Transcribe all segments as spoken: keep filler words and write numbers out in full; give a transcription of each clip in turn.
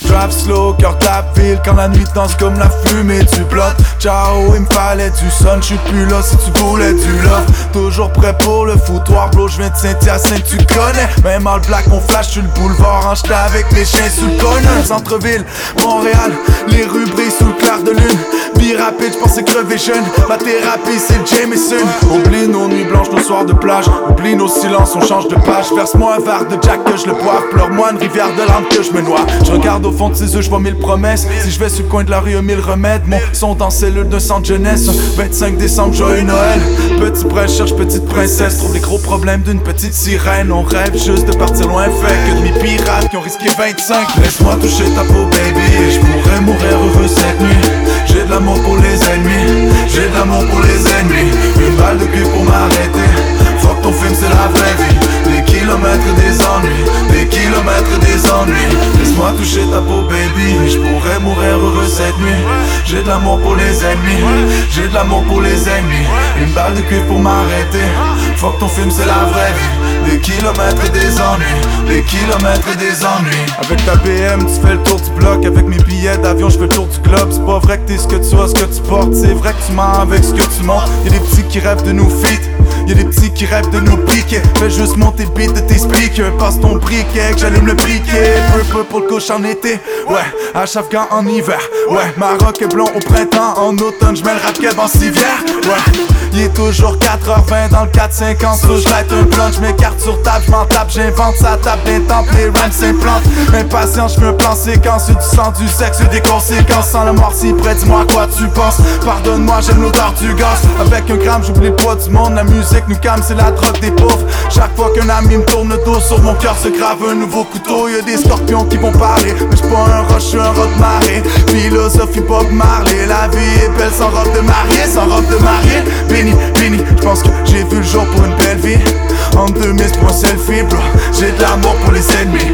J'drave slow, cœur tape ville. Quand la nuit danse comme la fumée du bloc. Ciao, il me fallait du sun, j'suis plus là si tu voulais du love. Toujours prêt pour le foutoir, bro, j'viens de Saint-Hyacinthe, tu connais. Même en black, on flash sur le boulevard, range-toi avec les chiens sous le corner. Centre-ville, Montréal, les rues brillent sous le clair de lune. Vie rapide, j'pensais crever jeune. Ma thérapie, c'est le Jameson. Oublie nos nuits blanches, nos soirs de plage. Oublie nos silences, on change de page. Verse-moi un verre de Jack que je le boive. Pleure-moi une rivière de larmes que je me noie. Je regarde au fond de ses yeux, je vois mille promesses. Si je vais sur le coin de la rue, y'a mille remèdes. Mon son dans cellule de centre jeunesse. vingt-cinq décembre, joyeux Noël. Petit prince cherche petite princesse. Trouve les gros problèmes d'une petite sirène. On rêve juste de partir loin, fait que de mes pirates qui ont risqué vingt-cinq. Laisse-moi toucher ta peau, baby, et je pourrais mourir heureux cette nuit. J'ai de l'amour pour les ennemis, j'ai de l'amour pour les ennemis. Une balle de cul pour m'arrêter. Fuck ton film, c'est la vraie vie. Des kilomètres des ennuis, des kilomètres des ennuis. Laisse-moi toucher ta peau, baby, et je pourrais mourir heureux cette nuit. J'ai de l'amour pour les ennemis, j'ai de l'amour pour les ennemis. Une balle de cul pour m'arrêter. Fuck ton film, c'est la vraie vie. Des kilomètres des ennuis, des kilomètres des ennuis. Avec ta B M, tu fais le tour du bloc. Avec mes billets d'avion, je fais le tour du globe. C'est pas vrai que t'es ce que tu as, ce que tu portes. C'est vrai que tu mens avec ce que tu montres. Y'a des petits qui rêvent de nous feat. Y'a des petits qui rêvent de nous piquer. Fais juste monter le beat de tes speakers. Passe ton briquet, que j'allume le briquet. Peu peu pour le couche en été. Ouais, à Chafgan en hiver. Ouais, Maroc est blond au printemps. En automne, j'mets le rap keb en civière. Ouais, il est toujours quatre heures vingt dans le quatre cinquante. So j'light un blunt, j'm'écarte sur table, j'm'en tape. J'invente ça tape d'un temple, les rhymes s'implantent. Impatient, j'fais un plan séquence. Y'a du sang, du sexe, des conséquences. Sans le mort si près, dis-moi à quoi tu penses. Pardonne-moi, j'aime l'odeur du gaz. Avec un gramme, j'oublie le poids du monde. La musique nous calme, c'est la drogue des pauvres. Chaque fois qu'un ami me tourne le dos, sur mon cœur se grave un nouveau couteau. Y'a des scorpions qui vont parler, mais j'suis pas un roche, j'suis un rock marée. Philosophie Bob Marley, la vie est belle sans robe de mariée, sans robe de mariée. Béni, béni, j'pense que j'ai vu le jour pour une belle vie. En deux mises pour un selfie, bro, j'ai de l'amour pour les ennemis.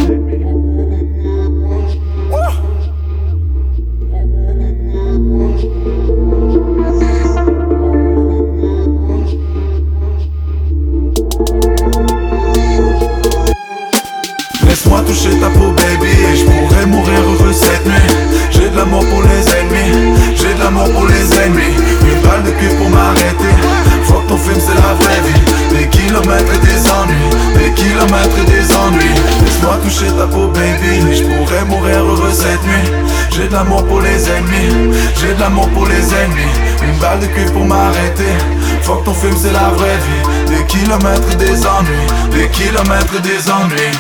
Laisse-moi toucher ta peau, baby, et je pourrais mourir heureux cette nuit. J'ai de l'amour pour les ennemis, j'ai de l'amour pour les ennemis. Une balle de cul pour m'arrêter. Fuck ton film, c'est la vraie vie. Des kilomètres et des ennuis, des kilomètres et des ennuis. Laisse-moi toucher ta peau, baby, et je pourrais mourir heureux cette nuit. J'ai de l'amour pour les ennemis, j'ai de l'amour pour les ennemis. Une balle de cul pour m'arrêter. Fuck ton film, c'est la vraie vie. Des kilomètres et des ennuis, des kilomètres et des ennuis.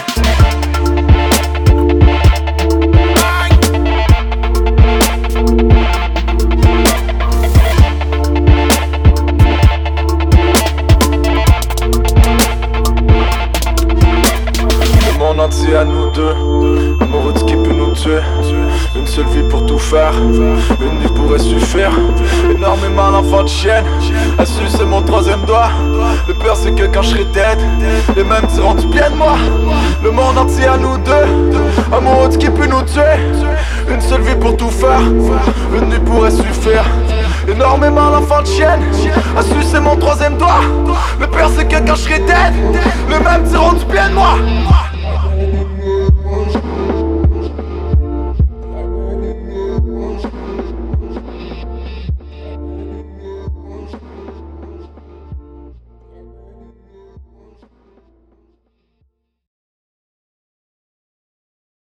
À nous deux, amoureux de ce qui peut nous tuer. Une seule vie pour tout faire, une nuit pourrait suffire. Énormément l'enfant de chienne, a su c'est mon troisième doigt. Le pire c'est que quand je serai dead, les mêmes diront du bien de moi. Le monde entier à nous deux, amoureux de ce qui peut nous tuer. Une seule vie pour tout faire, une nuit pourrait suffire. Énormément l'enfant de chienne, a su c'est mon troisième doigt. Le pire c'est que quand je serai dead, les mêmes diront du bien de moi.